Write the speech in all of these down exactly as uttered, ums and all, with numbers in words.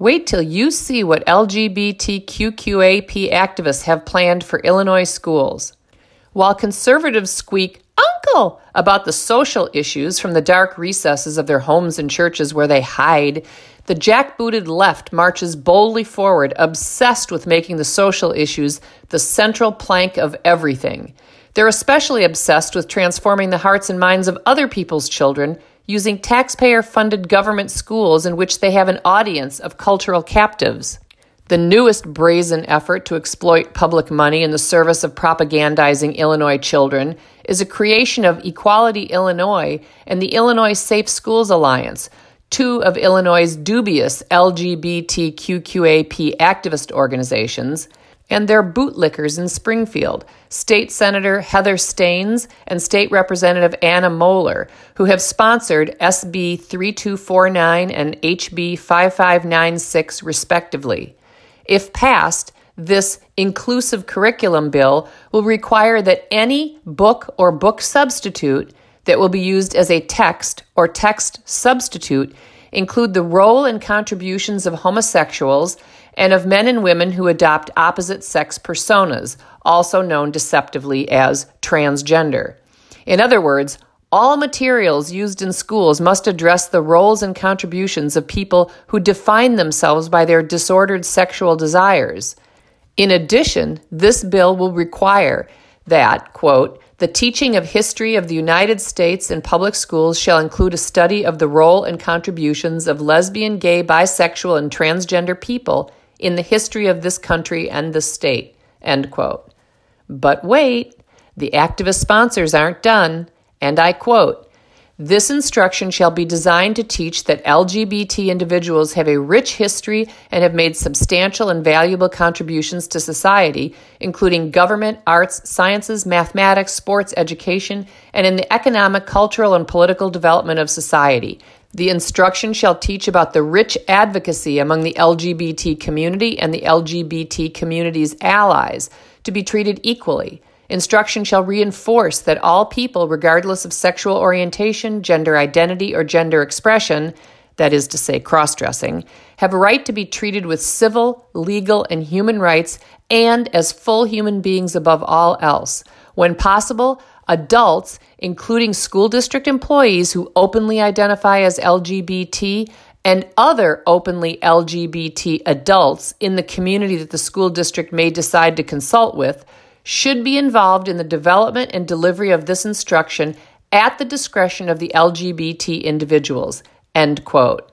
Wait till you see what L G B T Q Q A P activists have planned for Illinois schools. While conservatives squeak, "Uncle," about the social issues from the dark recesses of their homes and churches where they hide, the jackbooted left marches boldly forward, obsessed with making the social issues the central plank of everything. They're especially obsessed with transforming the hearts and minds of other people's children using taxpayer-funded government schools in which they have an audience of cultural captives. The newest brazen effort to exploit public money in the service of propagandizing Illinois children is a creation of Equality Illinois and the Illinois Safe Schools Alliance, two of Illinois' dubious L G B T Q Q A P activist organizations, and their bootlickers in Springfield, State Senator Heather Staines and State Representative Anna Moeller, who have sponsored S B thirty-two forty-nine and H B fifty-five ninety-six, respectively. If passed, this inclusive curriculum bill will require that any book or book substitute that will be used as a text or text substitute include the role and contributions of homosexuals and of men and women who adopt opposite-sex personas, also known deceptively as transgender. In other words, all materials used in schools must address the roles and contributions of people who define themselves by their disordered sexual desires. In addition, this bill will require that, quote, "The teaching of history of the United States in public schools shall include a study of the role and contributions of lesbian, gay, bisexual, and transgender people in the history of this country and the state," end quote. But wait, the activist sponsors aren't done, and I quote, "This instruction shall be designed to teach that L G B T individuals have a rich history and have made substantial and valuable contributions to society, including government, arts, sciences, mathematics, sports, education, and in the economic, cultural, and political development of society. The instruction shall teach about the rich advocacy among the L G B T community and the L G B T community's allies to be treated equally. Instruction shall reinforce that all people, regardless of sexual orientation, gender identity, or gender expression, that is to say cross-dressing, have a right to be treated with civil, legal, and human rights and as full human beings above all else. When possible, adults, including school district employees who openly identify as L G B T, and other openly L G B T adults in the community that the school district may decide to consult with, should be involved in the development and delivery of this instruction at the discretion of the L G B T individuals," end quote.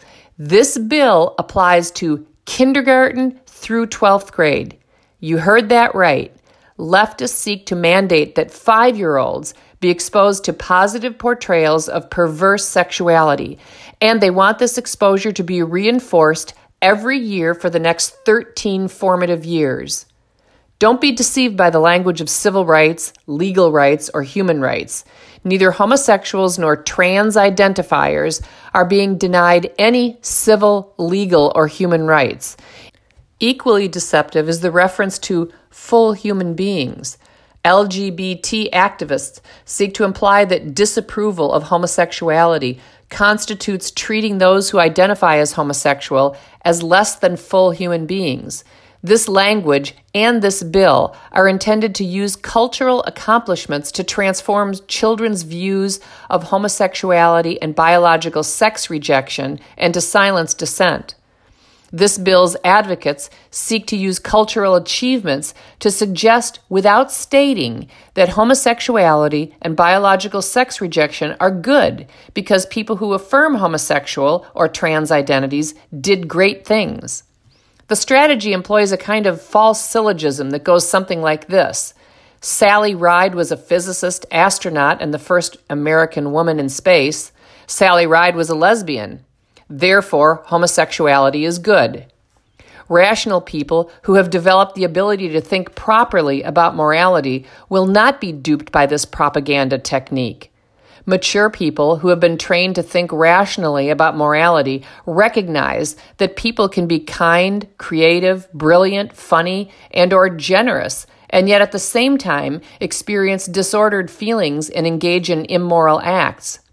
This bill applies to kindergarten through twelfth grade. You heard that right. Leftists seek to mandate that five-year-olds be exposed to positive portrayals of perverse sexuality, and they want this exposure to be reinforced every year for the next thirteen formative years. Don't be deceived by the language of civil rights, legal rights, or human rights. Neither homosexuals nor trans identifiers are being denied any civil, legal, or human rights. Equally deceptive is the reference to full human beings. L G B T activists seek to imply that disapproval of homosexuality constitutes treating those who identify as homosexual as less than full human beings. This language and this bill are intended to use cultural accomplishments to transform children's views of homosexuality and biological sex rejection and to silence dissent. This bill's advocates seek to use cultural achievements to suggest, without stating, that homosexuality and biological sex rejection are good because people who affirm homosexual or trans identities did great things. The strategy employs a kind of false syllogism that goes something like this. Sally Ride was a physicist, astronaut, and the first American woman in space. Sally Ride was a lesbian. Therefore, homosexuality is good. Rational people who have developed the ability to think properly about morality will not be duped by this propaganda technique. Mature people who have been trained to think rationally about morality recognize that people can be kind, creative, brilliant, funny, and or generous, and yet at the same time experience disordered feelings and engage in immoral acts.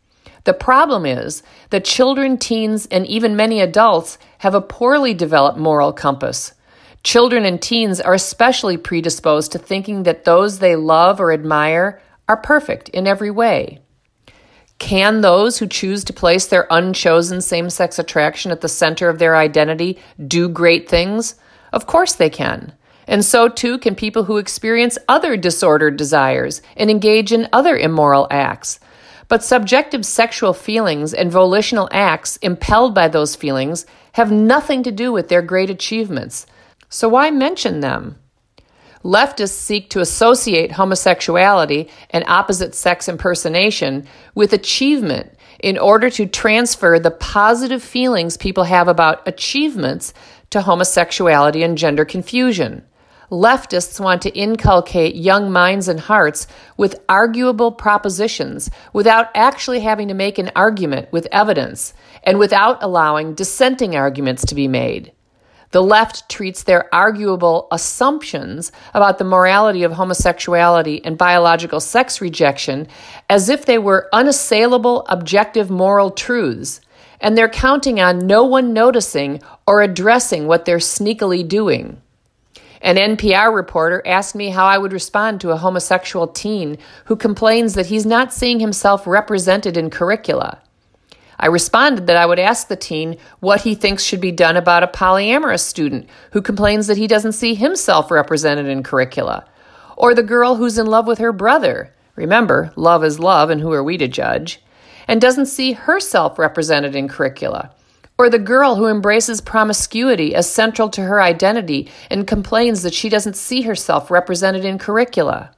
The problem is that children, teens, and even many adults have a poorly developed moral compass. Children and teens are especially predisposed to thinking that those they love or admire are perfect in every way. Can those who choose to place their unchosen same-sex attraction at the center of their identity do great things? Of course they can. And so too can people who experience other disordered desires and engage in other immoral acts. But subjective sexual feelings and volitional acts impelled by those feelings have nothing to do with their great achievements. So why mention them? Leftists seek to associate homosexuality and opposite sex impersonation with achievement in order to transfer the positive feelings people have about achievements to homosexuality and gender confusion. Leftists want to inculcate young minds and hearts with arguable propositions without actually having to make an argument with evidence and without allowing dissenting arguments to be made. The left treats their arguable assumptions about the morality of homosexuality and biological sex rejection as if they were unassailable objective moral truths, and they're counting on no one noticing or addressing what they're sneakily doing. An N P R reporter asked me how I would respond to a homosexual teen who complains that he's not seeing himself represented in curricula. I responded that I would ask the teen what he thinks should be done about a polyamorous student who complains that he doesn't see himself represented in curricula, or the girl who's in love with her brother. Remember, love is love, and who are we to judge? And doesn't see herself represented in curricula. Or the girl who embraces promiscuity as central to her identity and complains that she doesn't see herself represented in curricula.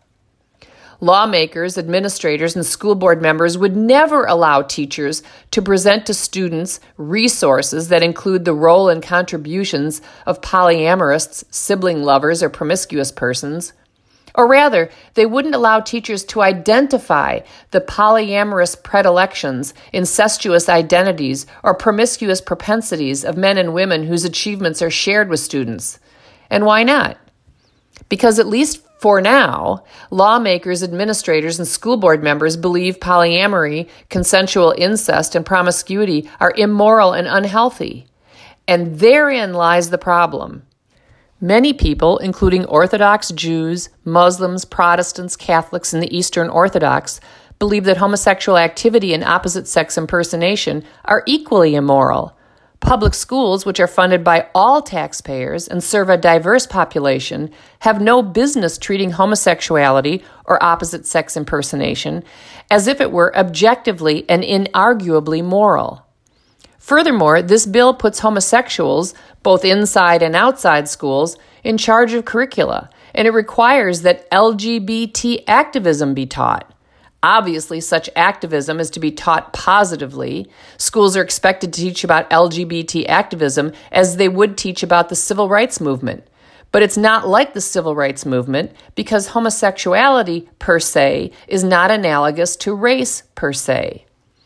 Lawmakers, administrators, and school board members would never allow teachers to present to students resources that include the role and contributions of polyamorous, sibling lovers, or promiscuous persons. Or rather, they wouldn't allow teachers to identify the polyamorous predilections, incestuous identities, or promiscuous propensities of men and women whose achievements are shared with students. And why not? Because at least for now, lawmakers, administrators, and school board members believe polyamory, consensual incest, and promiscuity are immoral and unhealthy. And therein lies the problem. Many people, including Orthodox Jews, Muslims, Protestants, Catholics, and the Eastern Orthodox, believe that homosexual activity and opposite-sex impersonation are equally immoral. Public schools, which are funded by all taxpayers and serve a diverse population, have no business treating homosexuality or opposite-sex impersonation as if it were objectively and inarguably moral. Furthermore, this bill puts homosexuals, both inside and outside schools, in charge of curricula, and it requires that L G B T activism be taught. Obviously, such activism is to be taught positively. Schools are expected to teach about L G B T activism as they would teach about the civil rights movement. But it's not like the civil rights movement because homosexuality, per se, is not analogous to race, per se.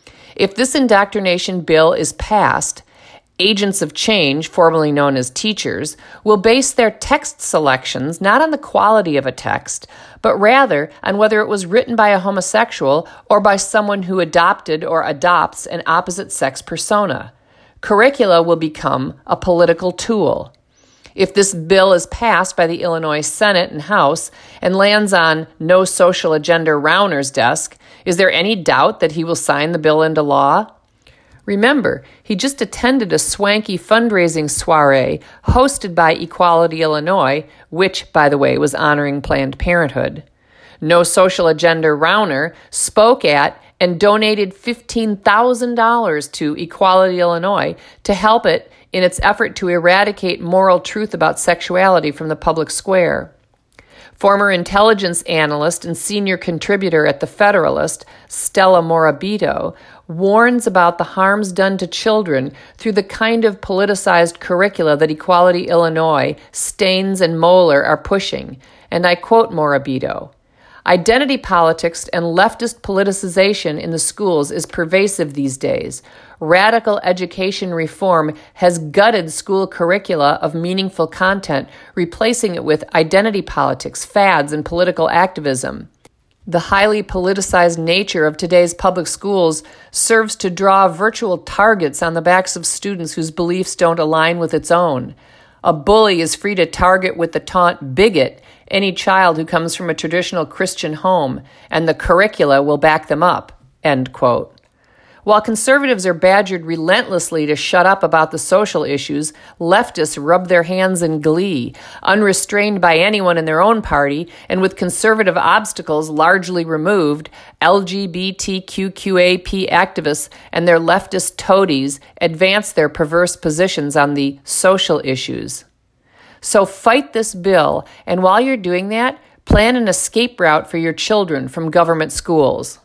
If this indoctrination bill is passed, agents of change, formerly known as teachers, will base their text selections not on the quality of a text, but rather on whether it was written by a homosexual or by someone who adopted or adopts an opposite-sex persona. Curricula will become a political tool. If this bill is passed by the Illinois Senate and House and lands on No Social Agenda Rauner's desk, is there any doubt that he will sign the bill into law? Remember, he just attended a swanky fundraising soiree hosted by Equality Illinois, which, by the way, was honoring Planned Parenthood. No Social Agenda Rauner spoke at and donated fifteen thousand dollars to Equality Illinois to help it in its effort to eradicate moral truth about sexuality from the public square. Former intelligence analyst and senior contributor at The Federalist, Stella Morabito, warns about the harms done to children through the kind of politicized curricula that Equality Illinois, Staines, and Moeller are pushing. And I quote Morabito, "Identity politics and leftist politicization in the schools is pervasive these days. Radical education reform has gutted school curricula of meaningful content, replacing it with identity politics, fads, and political activism. The highly politicized nature of today's public schools serves to draw virtual targets on the backs of students whose beliefs don't align with its own. A bully is free to target with the taunt bigot any child who comes from a traditional Christian home, and the curricula will back them up." End quote. While conservatives are badgered relentlessly to shut up about the social issues, leftists rub their hands in glee, unrestrained by anyone in their own party, and with conservative obstacles largely removed, L G B T Q Q A P activists and their leftist toadies advance their perverse positions on the social issues. So fight this bill, and while you're doing that, plan an escape route for your children from government schools.